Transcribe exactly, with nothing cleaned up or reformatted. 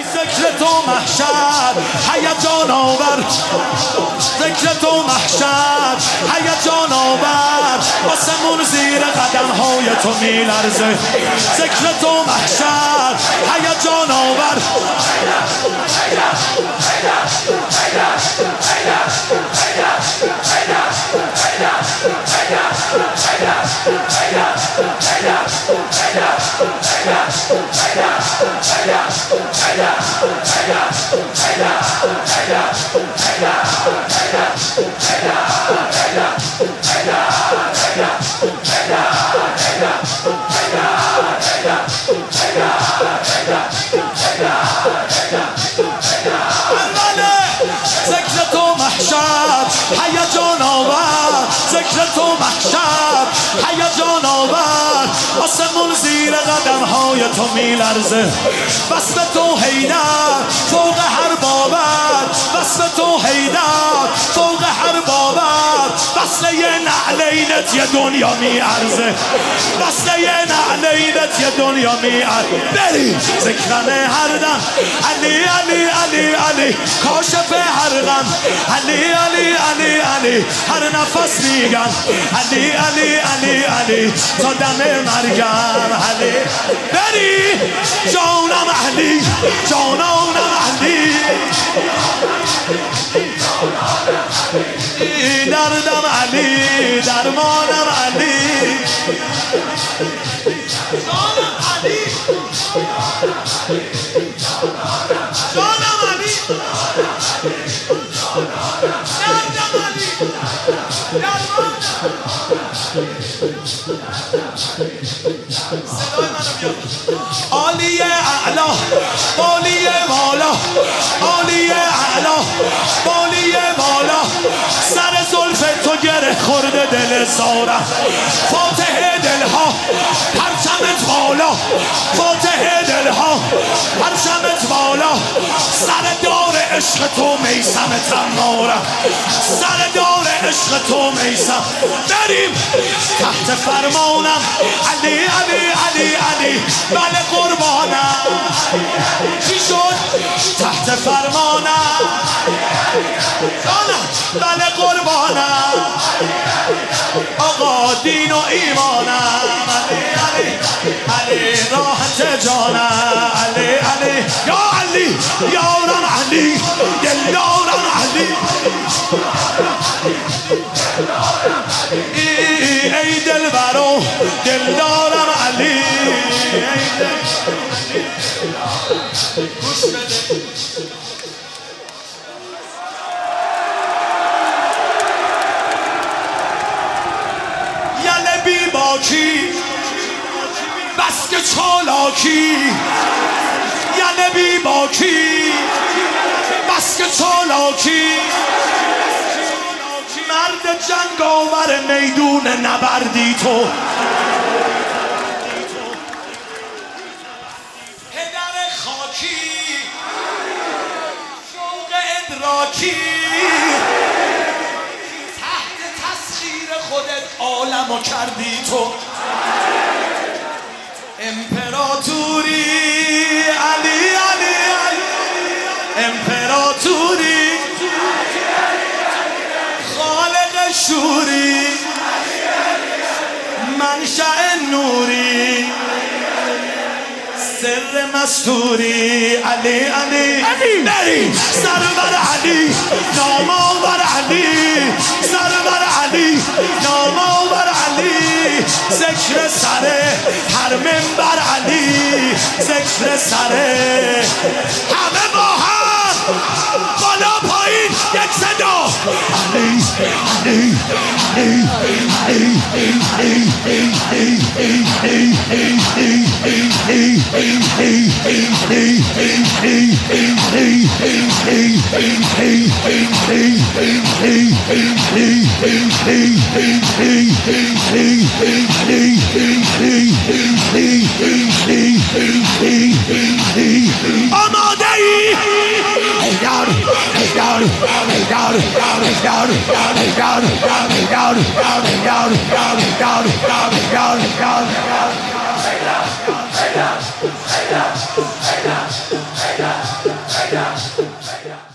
ذکر تو محشر هیجان آور، ذکر تو محشر هیجان آور، آسمون زیر قدم های تو میلرزه. ذکر تو محشر هیجان آور، ذکر تو محشر هیجان آور، ذکر تو محشر هیجان آور، آسمون زیر قدم های تو میلرزه. وصف تو حیدر فوق هر باور، وصف تو حیدر فوق هر باور، وصله نعلینت یه دنیا میارزه، وصله نعلینت یه دنیا میارزه. بری ذکرم هر دم علی علی علی علی، کاشف هر غم علی علی علی علی، هر نفس میگم علی علی علی علی، تا دم مرگم علی. بری جانم علی، جانانم علی، دردم علی، درمانم علی، جانم علی، جانم علی، دردم علی، درمانم. صدای منو بیار. عالی اعلا بالی بالا، عالی اعلا بالی بالا، سر زلف تو گره خورده دل زارم. فاتح دلها پرچمت بالا، فاتح دلها پرچمت بالا، سر دار عشق تو میسم تمارم، سر دار عشق تو میسم. بریم تحت فرمانم علی علی علی علی، بله قربانم. چی شد؟ تحت فرمانم جانم، بله قربانم. آقا دین و ایمانم علی علی علی، راحت جانم علی علی، یا علی یارم علی، دلدارم علی. ای ای دلبرو دلدارم علی، گوش بده. یله بی باکی بس که چالاکی، یله بی باکی بس که چالاکی، مرد جنگاور میدون نبردی تو. پدر خاکی شوق ادراکی، تحت تسخیر خودت عالمو کردی تو. امپراتوری علی علی علی، امپراتوری خالق شوری، منشأ نوری، سر مستوری علی علی علی. بری سرور علی، نامآور علی، سرور علی، نامآور علی، ذکر سره هر منبر علی، ذکر سره همه با هم بالا پایین یک صدا علی علی علی علی علی علی آماده ای؟ هیدر هیدر هیدر هیدر هیدر هیدر هیدر هیدر. Hey, yeah, yeah, yeah.